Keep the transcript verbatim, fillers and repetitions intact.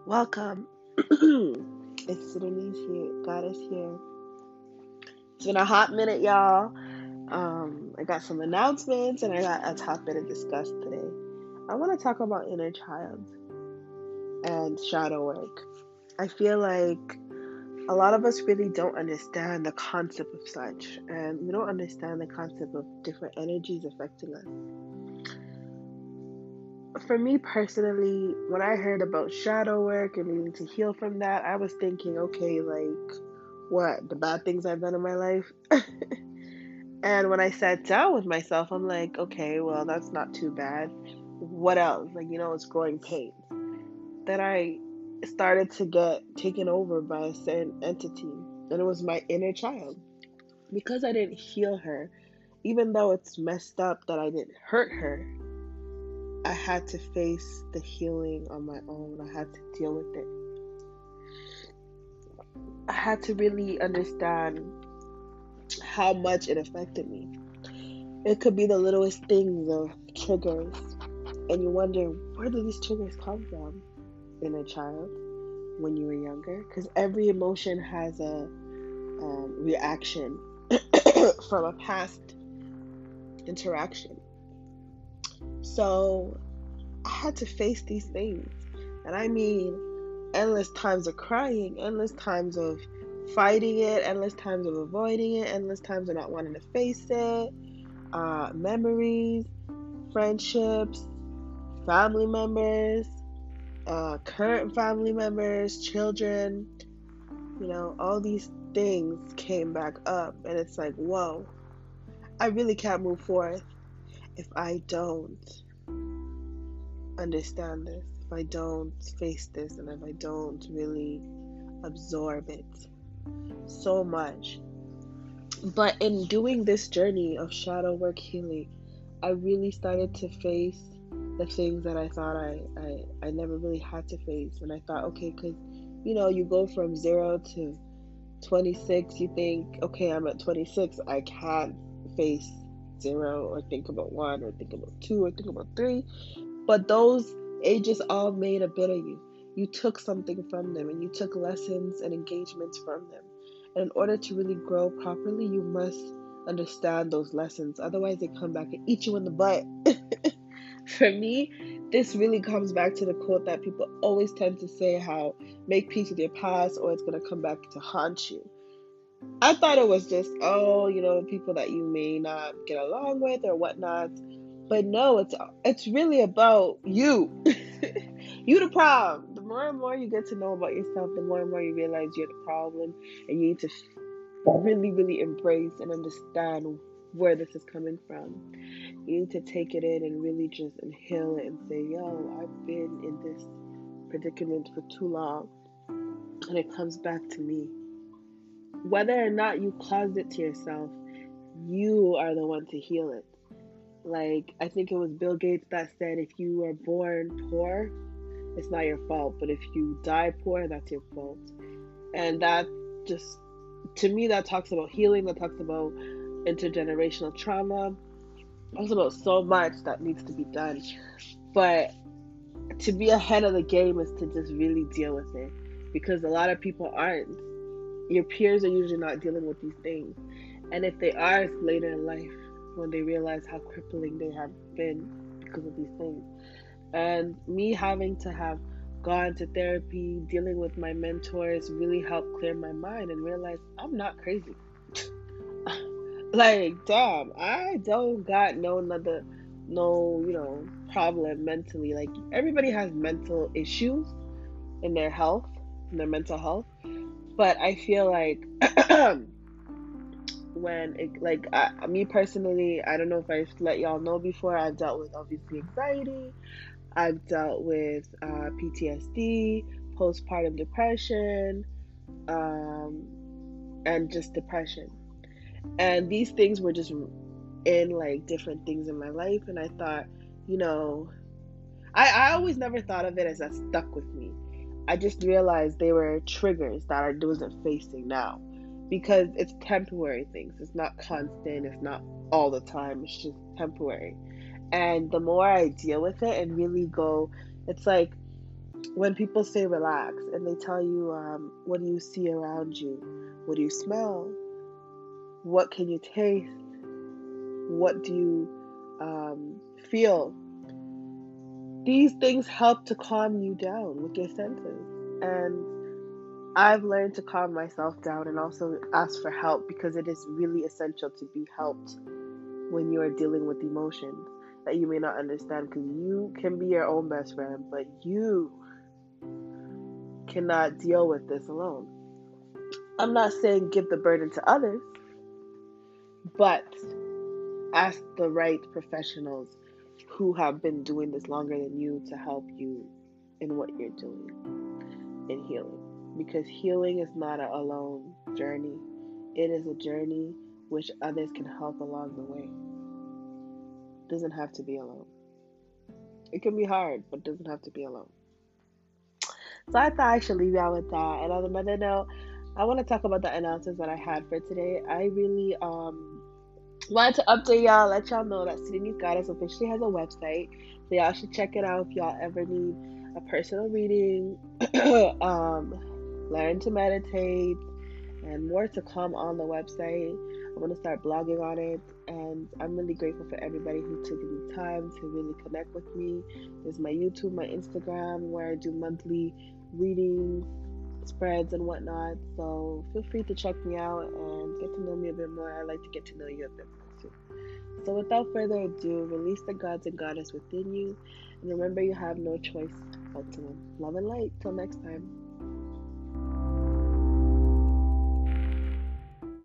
Welcome. It's Denise here. Goddess here. It's been a hot minute, y'all. Um, I got some announcements and I got a topic to discuss today. I want to talk about inner child and shadow work. I feel like a lot of us really don't understand the concept of such, and we don't understand the concept of different energies affecting us. For me personally, when I heard about shadow work and needing to heal from that, I was thinking, okay, like, what, the bad things I've done in my life? And when I sat down with myself, I'm like, okay, well, that's not too bad. What else? Like, you know, it's growing pains. Then I started to get taken over by a certain entity, and it was my inner child. Because I didn't heal her, even though it's messed up that I didn't hurt her, I had to face the healing on my own. I had to deal with it. I had to really understand how much it affected me. It could be the littlest things of triggers, and you wonder, where do these triggers come from in a child when you were younger? Because every emotion has a um, reaction from a past interaction. So I had to face these things. And I mean, endless times of crying, endless times of fighting it, endless times of avoiding it, endless times of not wanting to face it, uh, memories, friendships, family members, uh, current family members, children, you know, all these things came back up. And it's like, whoa, I really can't move forth if I don't understand this, if I don't face this, and if I don't really absorb it so much. But in doing this journey of shadow work healing, I really started to face the things that I thought I, I, I never really had to face. And I thought, okay, because, you know, you go from zero to twenty-six, you think, okay, I'm at twenty-six, I can't face zero or think about one or think about two or think about three. But those ages all made a bit of you. You took something from them and you took lessons and engagements from them. And in order to really grow properly, you must understand those lessons. Otherwise, they come back and eat you in the butt. For me, this really comes back to the quote that people always tend to say, how make peace with your past or it's going to come back to haunt you. I thought it was just, oh, you know, people that you may not get along with or whatnot. But no, it's it's really about you. You the problem. The more and more you get to know about yourself, the more and more you realize you're the problem, and you need to really, really embrace and understand where this is coming from. You need to take it in and really just inhale it and say, yo, I've been in this predicament for too long, and it comes back to me. Whether or not you caused it to yourself, you are the one to heal it. Like, I think it was Bill Gates that said, if you were born poor, it's not your fault. But if you die poor, that's your fault. And that just, to me, that talks about healing, that talks about intergenerational trauma, talks about so much that needs to be done. But to be ahead of the game is to just really deal with it. Because a lot of people aren't. Your peers are usually not dealing with these things. And if they are, it's later in life when they realize how crippling they have been because of these things. And me having to have gone to therapy, dealing with my mentors, really helped clear my mind and realize I'm not crazy. Like, damn, I don't got no another, no, you know, problem mentally. Like, everybody has mental issues in their health, in their mental health. But I feel like when it, like I, me personally, I don't know if I've let y'all know before, I've dealt with obviously anxiety, I've dealt with uh, P T S D, postpartum depression, um, and just depression. And these things were just in like different things in my life, and I thought, you know, I, I always never thought of it as that stuck with me. I just realized they were triggers that I wasn't facing now, because it's temporary things. It's not constant. It's not all the time. It's just temporary. And the more I deal with it and really go, it's like when people say relax and they tell you, um, what do you see around you? What do you smell? What can you taste? What do you um, feel? These things help to calm you down with your senses. And I've learned to calm myself down and also ask for help because it is really essential to be helped when you are dealing with emotions that you may not understand, because you can be your own best friend, but you cannot deal with this alone. I'm not saying give the burden to others, but ask the right professionals who have been doing this longer than you to help you in what you're doing in healing. Because healing is not an alone journey, it is a journey which others can help along the way. It doesn't have to be alone. It can be hard, but it doesn't have to be alone. So I thought I should leave y'all with that. And on another note, I want to talk about the announcements that I had for today. I really um wanted to update y'all, let y'all know that Sudanese Goddess officially has a website. So y'all should check it out if y'all ever need a personal reading, um, learn to meditate, and more to come on the website. I'm going to start blogging on it, and I'm really grateful for everybody who took the time to really connect with me. There's my YouTube, my Instagram, where I do monthly readings, spreads, and whatnot. So feel free to check me out and get to know me a bit more. I like to get to know you a bit more too. So without further ado, release the gods and goddess within you, and remember you have no choice but to win. Love and light. Till next time.